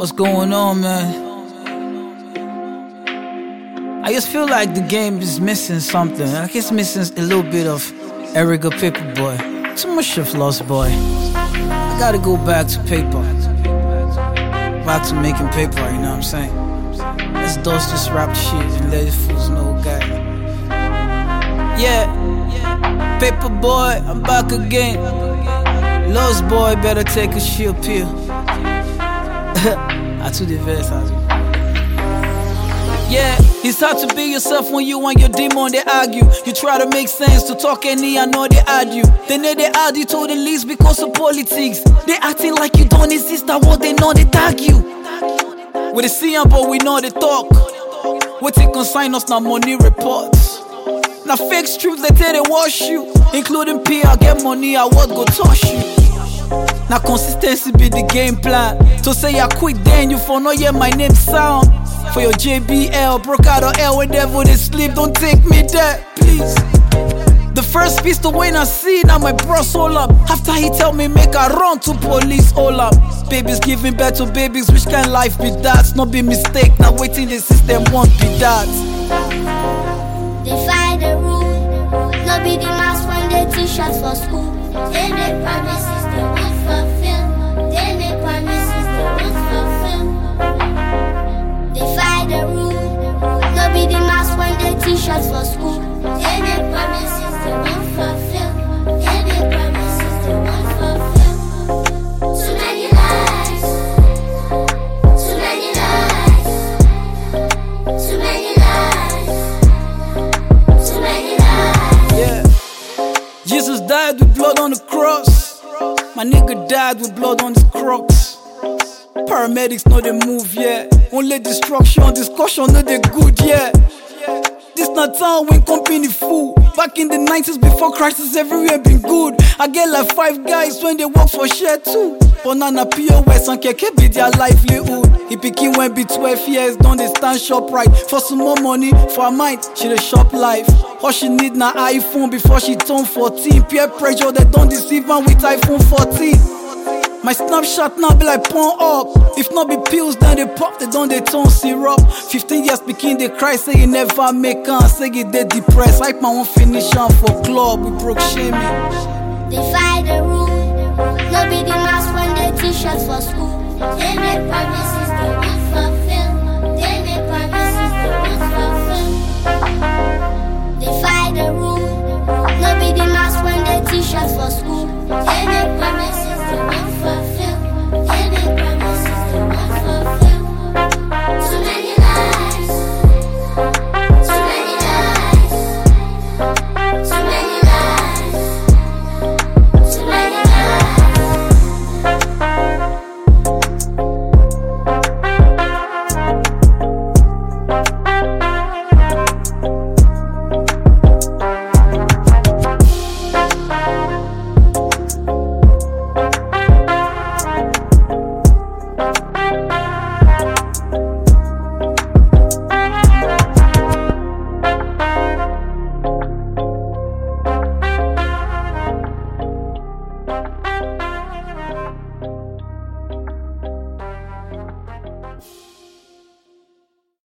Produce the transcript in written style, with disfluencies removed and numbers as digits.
What's going on, man? I just feel like the game is missing something. I guess missing a little bit of Erica Paperboy. Too much of Lost Boy. I gotta go back to paper. Back to making paper, you know what I'm saying? Let's dust this rap shit and let it fools know, guy. Yeah, Paperboy, I'm back again. Lost Boy, better take a chill pill. I took the verse, yeah, it's hard to be yourself when you and your demon they argue. You try to make sense to talk any, I know they argue. Then they add you to the list because of politics. They acting like you don't exist, that what they know they tag you. We they see them but we know they talk. We take consign us now money reports. Now fake strips they tell they wash you. Including PR, get money, I what go touch you. Now consistency be the game plan. To say I quit then you for not hear my name sound. For your JBL, broke out of L whenever they sleep, don't take me there, please. The first piece to win I see, now my bros all up. After he tell me make I run to police all up. Babies giving birth to babies, which kind of life be that? Not be mistake, now waiting the system won't be that. Defy the rule, no be the mask when they t-shirts for school. They make promises they won't fulfill. They make promises they won't fulfill. Defy the rule, no be the mask when they t-shirts for school. They make promises they won't fulfill. They make promises they won't fulfill. Too many lies, too many lies, too many lies, too many lies. Yeah, Jesus died with blood on the cross. My nigga died with blood on his crocs. Paramedics know they move, yeah. Only destruction, discussion, know they good, yeah. This not town when company fool. Back in the 90s before crisis, everywhere been good. I get like 5 guys when they work for share too. Banana POS and keke be their livelihood. He picking when be 12 years, don't they stand shop right. For some more money, for her mind, she the shop life. All she need na iPhone before she turn 14. Peer pressure, they don't deceive man with iPhone 14. My Snapchat now be like porn up. If not be pills, then they pop, they don't they turn syrup. 15 years speaking, they cry, say you never make an. Say you they depressed, like my one finish on for club, we broke shaming. Defy the rule, no be the mask when they t-shirts for school. They make promises they won't fulfill. They make promises they won't fulfill. Defy the rule, no be the mask when they t-shirts for school. They make promises